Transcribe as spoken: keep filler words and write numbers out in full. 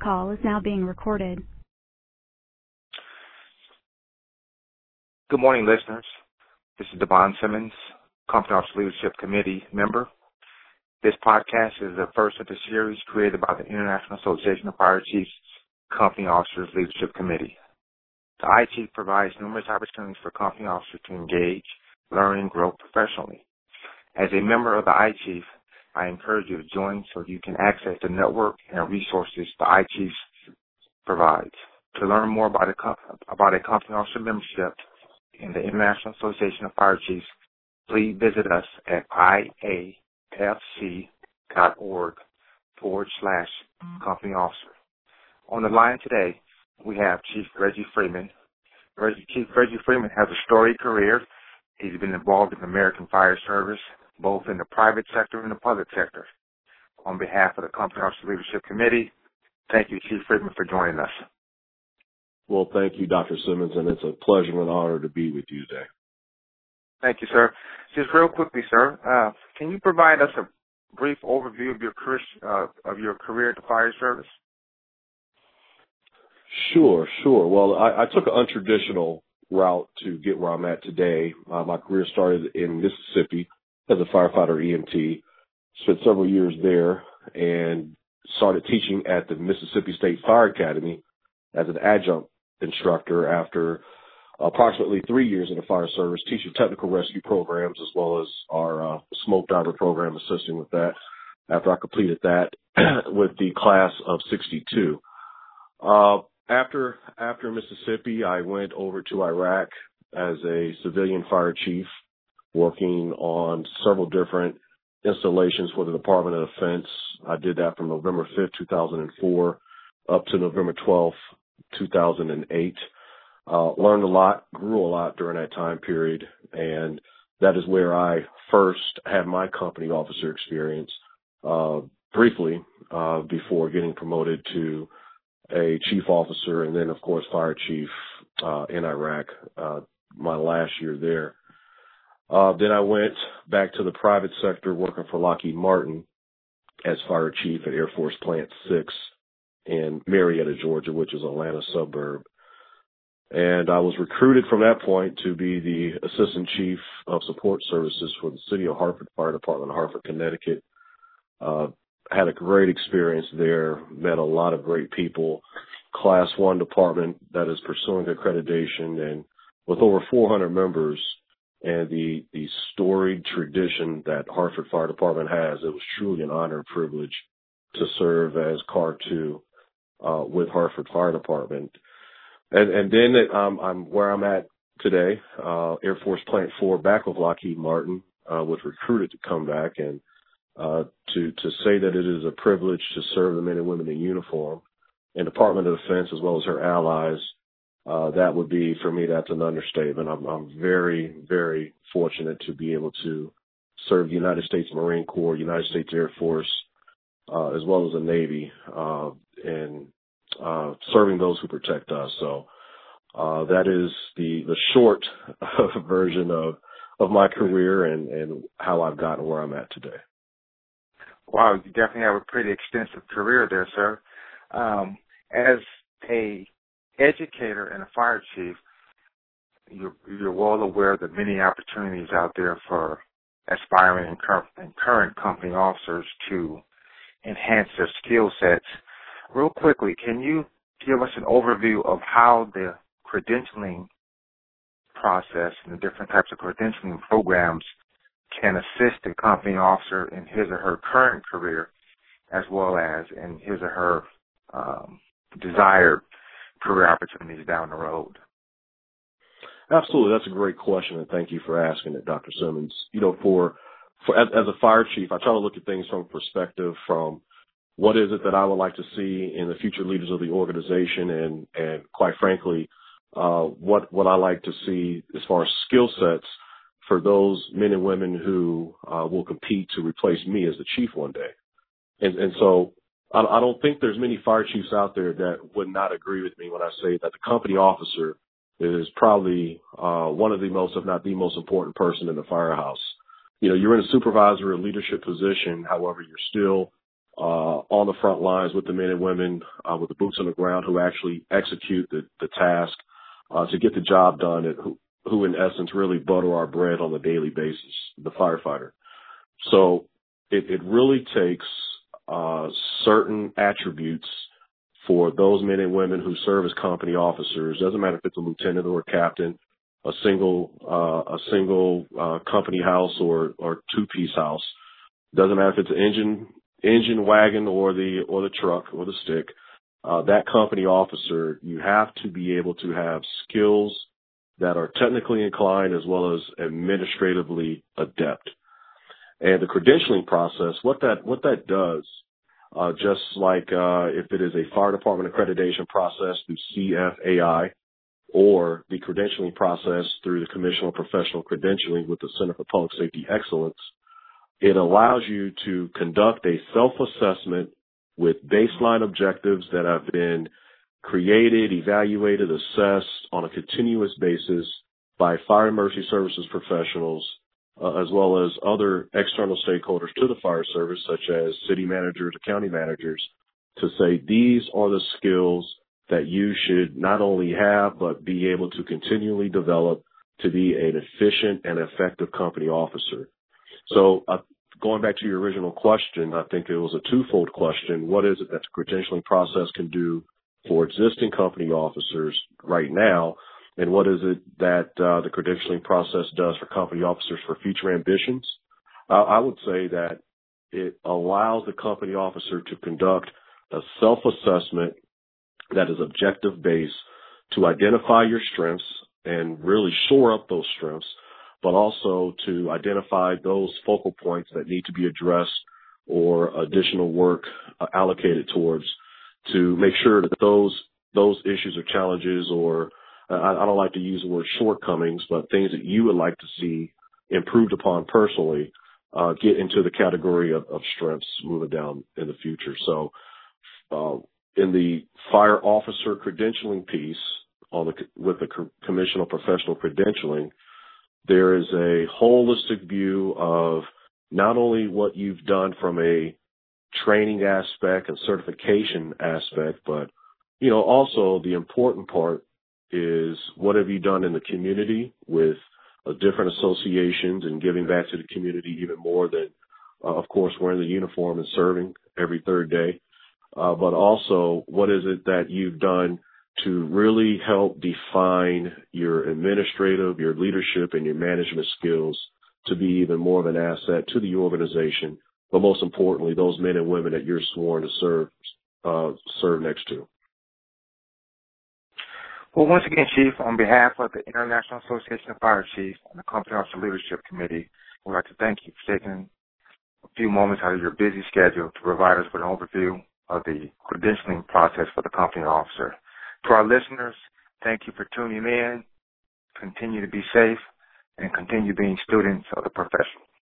call is now being recorded. Good morning, listeners. This is Devon Simmons, Company Officer Leadership Committee member. This podcast is the first of the series created by the International Association of Fire Chiefs Company Officers Leadership Committee. The I Chief provides numerous opportunities for company officers to engage, learn, and grow professionally. As a member of the I Chief, I encourage you to join so you can access the network and resources the I Chief provides. To learn more about a, about a company officer membership in the International Association of Fire Chiefs, please visit us at iafc.org forward slash company officer. On the line today, we have Chief Reggie Freeman. Reggie, Chief Reggie Freeman has a storied career. He's been involved in the American Fire Service, both in the private sector and the public sector. On behalf of the Company Officer Leadership Committee, thank you, Chief Freeman, for joining us. Well, thank you, Doctor Simmons, and it's a pleasure and an honor to be with you today. Thank you, sir. Just real quickly, sir, uh, can you provide us a brief overview of your career, uh, of your career at the Fire Service? Sure, sure. Well, I, I took an untraditional route to get where I'm at today. Uh, my career started in Mississippi as a firefighter E M T, spent several years there, and started teaching at the Mississippi State Fire Academy as an adjunct instructor after approximately three years in the fire service, teaching technical rescue programs as well as our uh, smoke diver program, assisting with that after I completed that with the class of sixty-two. Uh, after after Mississippi, I went over to Iraq as a civilian fire chief, working on several different installations for the Department of Defense. I did that from November fifth, two thousand four up to November twelfth, two thousand eight. Uh, learned a lot, grew a lot during that time period, and that is where I first had my company officer experience, uh, briefly, uh, before getting promoted to a chief officer and then, of course, fire chief, uh, in Iraq, uh, my last year there. Uh, then I went back to the private sector working for Lockheed Martin as fire chief at Air Force Plant six in Marietta, Georgia, which is an Atlanta suburb. And I was recruited from that point to be the assistant chief of support services for the city of Hartford Fire Department of Hartford, Connecticut. Uh, had a great experience there, met a lot of great people, class one department that is pursuing accreditation, and with over four hundred members and the, the storied tradition that Hartford Fire Department has, it was truly an honor and privilege to serve as C A R two uh, with Hartford Fire Department. And, and then it, um, I'm where I'm at today, uh, Air Force Plant four, back with Lockheed Martin, uh, was recruited to come back and uh, to to say that it is a privilege to serve the men and women in uniform in Department of Defense as well as her allies. Uh, that would be, for me, that's an understatement. I'm, I'm very, very fortunate to be able to serve the United States Marine Corps, United States Air Force, uh, as well as the Navy, uh, and uh, serving those who protect us. So uh, that is the, the short version of, of my career and, and how I've gotten where I'm at today. Wow, you definitely have a pretty extensive career there, sir. Um, as a educator and a fire chief, you're, you're well aware of the many opportunities out there for aspiring and, cur- and current company officers to enhance their skill sets. Real quickly, can you give us an overview of how the credentialing process and the different types of credentialing programs can assist the company officer in his or her current career as well as in his or her um, desired career opportunities down the road? Absolutely. That's a great question, and thank you for asking it, Doctor Simmons. You know, for, for as, as a fire chief, I try to look at things from a perspective from what is it that I would like to see in the future leaders of the organization, and, and quite frankly, uh, what, what I like to see as far as skill sets for those men and women who uh, will compete to replace me as the chief one day. And, and so I, I don't think there's many fire chiefs out there that would not agree with me when I say that the company officer is probably uh, one of the most, if not the most important person in the firehouse. You know, you're in a supervisory or leadership position. However, you're still uh, on the front lines with the men and women, uh, with the boots on the ground who actually execute the, the task, uh, to get the job done, and who, who in essence really butter our bread on a daily basis, the firefighter. So it, it really takes, uh, certain attributes for those men and women who serve as company officers. Doesn't matter if it's a lieutenant or a captain, a single, uh, a single, uh, company house or, or two-piece house. Doesn't matter if it's an engine, engine wagon or the, or the truck or the stick. Uh, that company officer, you have to be able to have skills that are technically inclined as well as administratively adept. And the credentialing process, what that, what that does, uh, just like, uh, if it is a fire department accreditation process through C F A I or the credentialing process through the Commission on Professional Credentialing with the Center for Public Safety Excellence, it allows you to conduct a self-assessment with baseline objectives that have been created, evaluated, assessed on a continuous basis by fire and emergency services professionals, uh, as well as other external stakeholders to the fire service, such as city managers or county managers, to say these are the skills that you should not only have, but be able to continually develop to be an efficient and effective company officer. So uh, going back to your original question, I think it was a twofold question. What is it that the credentialing process can do for existing company officers right now? And what is it that uh, the credentialing process does for company officers for future ambitions? Uh, I would say that it allows the company officer to conduct a self-assessment that is objective-based to identify your strengths and really shore up those strengths, but also to identify those focal points that need to be addressed or additional work uh, allocated towards, to make sure that those those issues or challenges, or uh, I, I don't like to use the word shortcomings, but things that you would like to see improved upon personally, uh, get into the category of, of strengths moving down in the future. So uh, in the fire officer credentialing piece, on the, with the Commission on Professional Credentialing, there is a holistic view of not only what you've done from a training aspect and certification aspect, but, you know, also the important part is what have you done in the community with uh, different associations and giving back to the community even more than, uh, of course, wearing the uniform and serving every third day. Uh, but also, what is it that you've done to really help define your administrative, your leadership, and your management skills to be even more of an asset to the organization, but most importantly, those men and women that you're sworn to serve, uh, serve next to. Well, once again, Chief, on behalf of the International Association of Fire Chiefs and the Company Officer Leadership Committee, we'd like to thank you for taking a few moments out of your busy schedule to provide us with an overview of the credentialing process for the company officer. To our listeners, thank you for tuning in. Continue to be safe and continue being students of the profession.